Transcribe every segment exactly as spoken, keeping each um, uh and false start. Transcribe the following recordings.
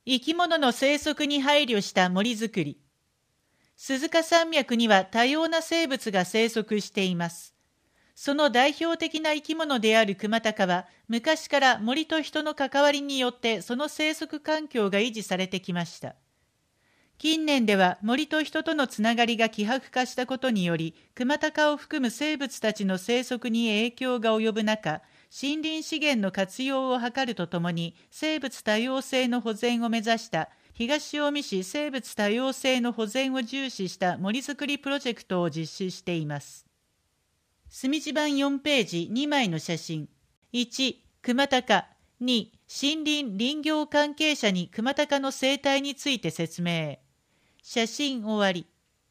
生き物の生息に配慮した森づくり。鈴鹿山脈には多様な生物が生息しています。その代表的な生き物であるクマタカは、昔から森と人の関わりによってその生息環境が維持されてきました。近年では森と人とのつながりが希薄化したことにより、クマタカを含む生物たちの生息に影響が及ぶ中、森林資源の活用を図るとともに、生物多様性の保全を目指した東近江市生物多様性の保全を重視した森づくりプロジェクトを実施しています。墨地版よんページにまいの写真。いち、クマタカ。に、森林林業関係者にクマタカの生態について説明。写真終わり。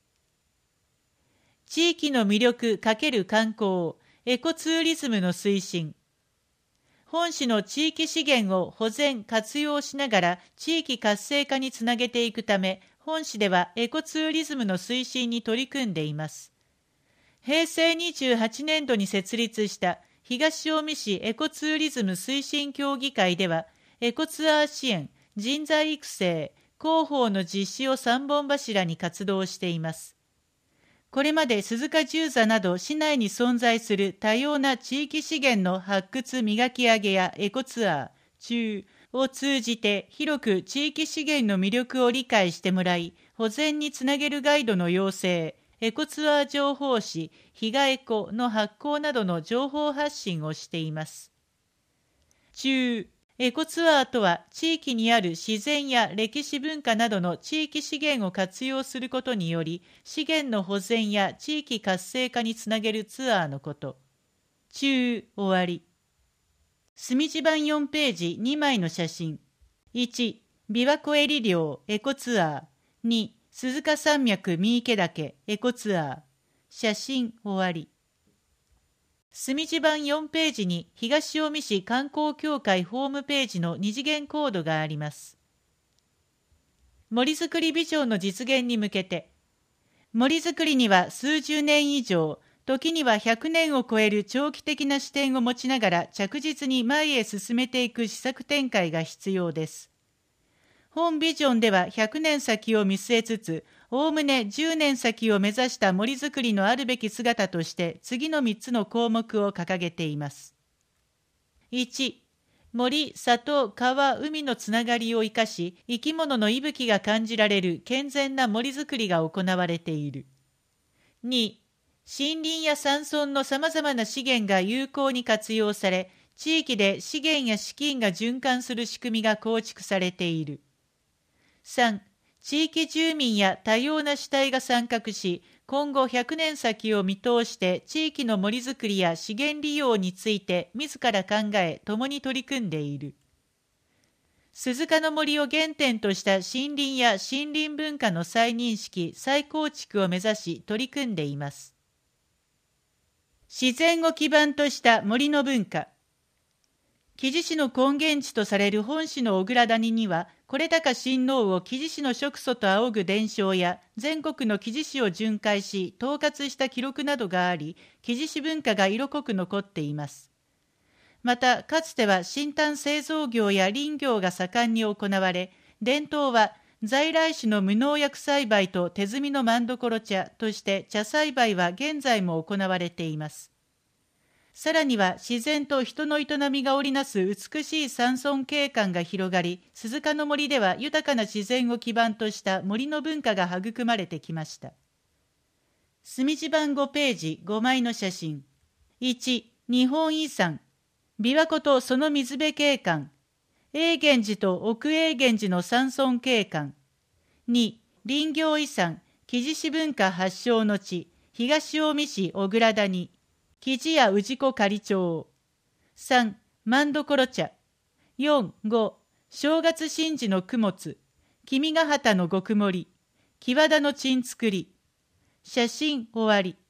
地域の魅力×観光、エコツーリズムの推進。本市の地域資源を保全・活用しながら地域活性化につなげていくため、本市ではエコツーリズムの推進に取り組んでいます。へいせいにじゅうはちねんどに設立した東近江市エコツーリズム推進協議会では、エコツアー支援、人材育成、広報の実施を三本柱に活動しています。これまで鈴鹿十座など市内に存在する多様な地域資源の発掘磨き上げやエコツアー、中を通じて広く地域資源の魅力を理解してもらい、保全につなげるガイドの要請、エコツアー情報誌、ひがエコの発行などの情報発信をしています。中エコツアーとは、地域にある自然や歴史文化などの地域資源を活用することにより、資源の保全や地域活性化につなげるツアーのこと。中終わり。墨地版よんページにまいの写真。いち、琵琶湖エリ漁エコツアー。に、鈴鹿山脈三池岳エコツアー。写真終わり。墨地版よんページに東近江市観光協会ホームページの二次元コードがあります。森づくりビジョンの実現に向けて、森づくりには数十年以上、時にはひゃくねんを超える長期的な視点を持ちながら着実に前へ進めていく施策展開が必要です。本ビジョンではひゃくねん先を見据えつつ、おおむねじゅうねん先を目指した森づくりのあるべき姿として次のみっつの項目を掲げています。いち、森、里、川、海のつながりを生かし、生き物の息吹が感じられる健全な森づくりが行われている。に、森林や山村のさまざまな資源が有効に活用され、地域で資源や資金が循環する仕組みが構築されている。さん、地域住民や多様な主体が参画し、今後ひゃくねん先を見通して地域の森づくりや資源利用について自ら考え、共に取り組んでいる。鈴鹿の森を原点とした森林や森林文化の再認識、再構築を目指し取り組んでいます。自然を基盤とした森の文化。木地師の根源地とされる本市の小倉谷には、これ高親王を木地師の食祖と仰ぐ伝承や、全国の木地師を巡回し、統括した記録などがあり、木地師文化が色濃く残っています。また、かつては新炭製造業や林業が盛んに行われ、伝統は在来種の無農薬栽培と手摘みの万所茶として茶栽培は現在も行われています。さらには自然と人の営みが織りなす美しい山村景観が広がり、鈴鹿の森では豊かな自然を基盤とした森の文化が育まれてきました。墨地版ごページごまいの写真。いち、日本遺産。琵琶湖とその水辺景観。永源寺と奥永源寺の山村景観。に、林業遺産。木地師文化発祥の地。東近江市小倉谷。木地屋氏子仮町。さん、万所茶。よん、ご、正月神事の供物。君ヶ畑の極盛。木和田の鎮作り。写真終わり。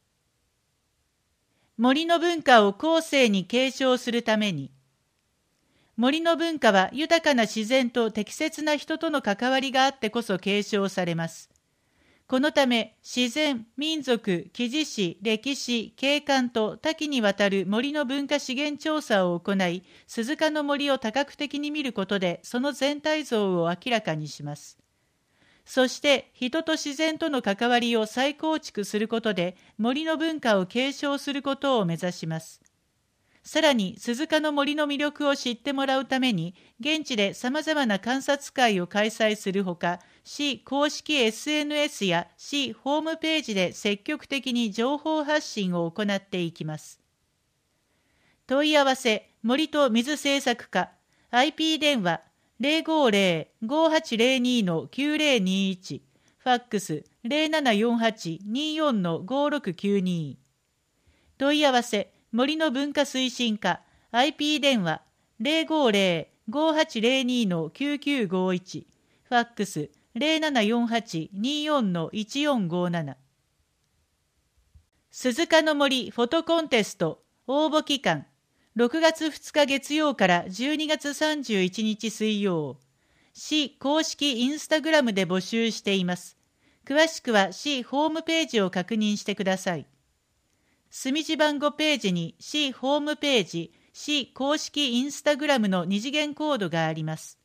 森の文化を後世に継承するために。森の文化は豊かな自然と適切な人との関わりがあってこそ継承されます。 このため、自然、民族、記事史、歴史、景観と多岐にわたる森の文化資源調査を行い、鈴鹿の森を多角的に見ることで、その全体像を明らかにします。そして、人と自然との関わりを再構築することで、森の文化を継承することを目指します。さらに、鈴鹿の森の魅力を知ってもらうために、現地で様々な観察会を開催するほか、市公式 エスエヌエス や市ホームページで積極的に情報発信を行っていきます。問い合わせ、森と水政策課、アイピー 電話 ゼロごゼロ ごはちゼロに きゅうゼロにいち、ファックス ゼロななよんはち によん ごろくきゅうに。問い合わせ、森の文化推進課 アイピー 電話 ゼロごゼロ ごはちゼロに きゅうきゅうごいち、ファックス ゼロななよんはち によん いちよんごなな。鈴鹿の森フォトコンテスト応募期間ろくがつふつか月曜からじゅうにがつさんじゅういちにち水曜。市公式インスタグラムで募集しています。詳しくは市ホームページを確認してください。墨字番号ページに市ホームページ、市公式インスタグラムの二次元コードがあります。